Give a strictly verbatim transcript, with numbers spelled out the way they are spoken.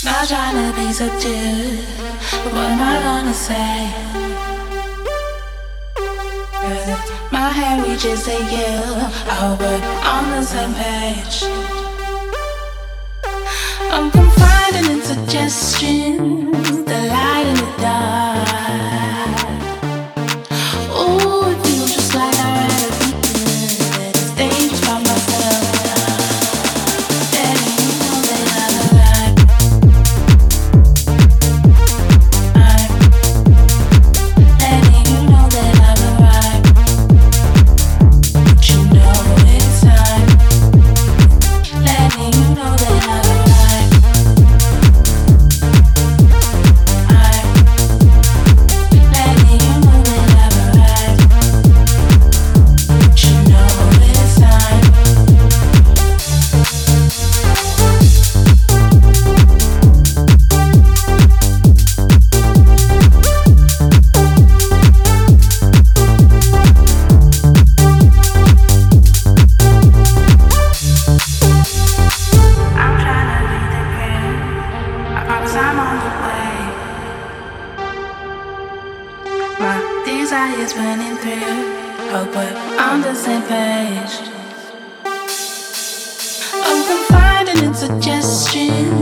Not trying to be subdued, but what am I gonna say? Cause if my hand reaches to you, I hope we're on the same page. I'm confiding in suggestions, the light in the dark. Ooh, it feels just like I read a beat, stage by myself. Letting you know that I'm alive. I'm letting you know that I've arrived. But you know it's time. Letting you know that I've arrived. I'm letting you know that I've arrived. But you know it's time. I'm trying to read the game. I promise I'm on the way. My desire's burning through. Hope we're on the same page. I'm confiding in suggestions.